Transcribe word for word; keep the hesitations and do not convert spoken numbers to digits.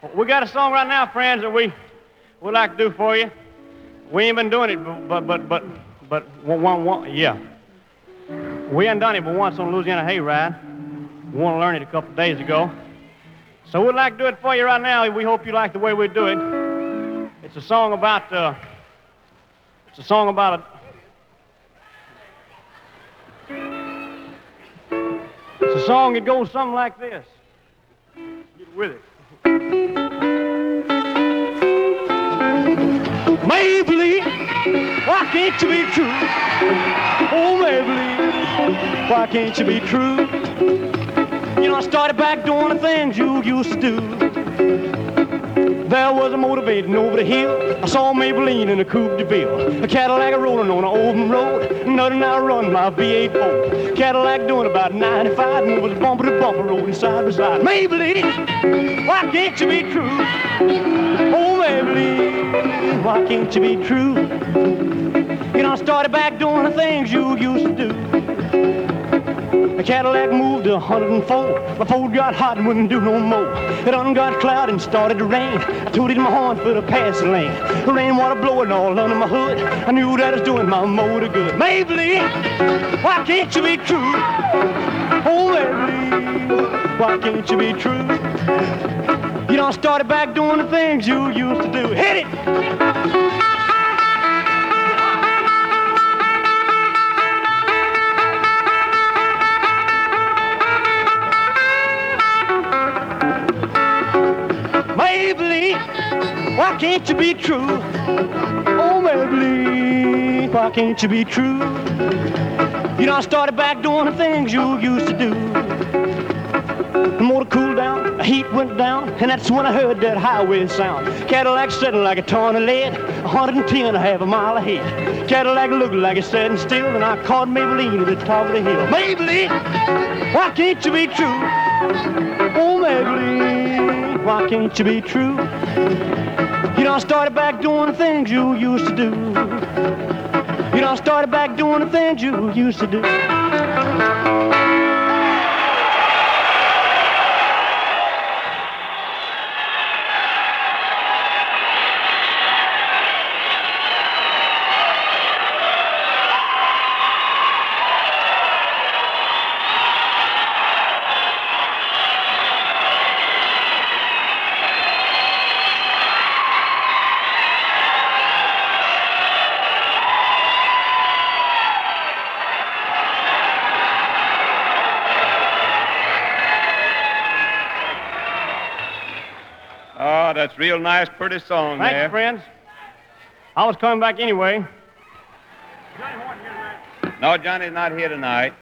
We got a song right now, friends, that we would like to do for you. We ain't been doing it, but, but, but, but, one, one, one, yeah. We hadn't done it but once on Louisiana Hayride. We want to learn it a couple days ago. So we'd like to do it for you right now. We hope you like the way we do it. It's a song about, uh, it's a song about a, it's a song that goes something like this. Get with it. Maybelline, why can't you be true? Oh, Maybelline, why can't you be true? You know, I started back doing the things you used to do. There was a motivating over the hill. I saw Maybelline in a Coupe de Ville. A Cadillac rolling on an open road. Nothing I run my V eight Ford. Cadillac doing about ninety-five. And was bumper to bumper rolling side by side. Maybelline, why can't you be true? Oh, Maybelline, why can't you be true? You know, I started back doing the things you used to do. The Cadillac moved to one hundred four. My Ford got hot and wouldn't do no more. It done got cloudy and started to rain. I tooted my horn for the passing lane. The rainwater blowing all under my hood. I knew that I was doing my motor good. Maybelline, why can't you be true? Oh, Maybelline, why can't you be true? You know, I started back doing the things you used to do. Hit it! Maybelline, why can't you be true? Oh, Maybelline, why can't you be true? You know, I started back doing the things you used to do. The motor cooled down, the heat went down, and that's when I heard that highway sound. Cadillac sitting like a ton of lead, one hundred ten, a half a mile ahead. Cadillac looked like it's sitting still, and I caught Maybelline at the top of the hill. Maybelline, why can't you be true? Oh, Maybelline, why can't you be true? You know, I started back doing the things you used to do. You know, I started back doing the things you used to do. Oh, that's real nice, pretty song Thank there. you, friends. I was coming back anyway. No, Johnny's not here tonight.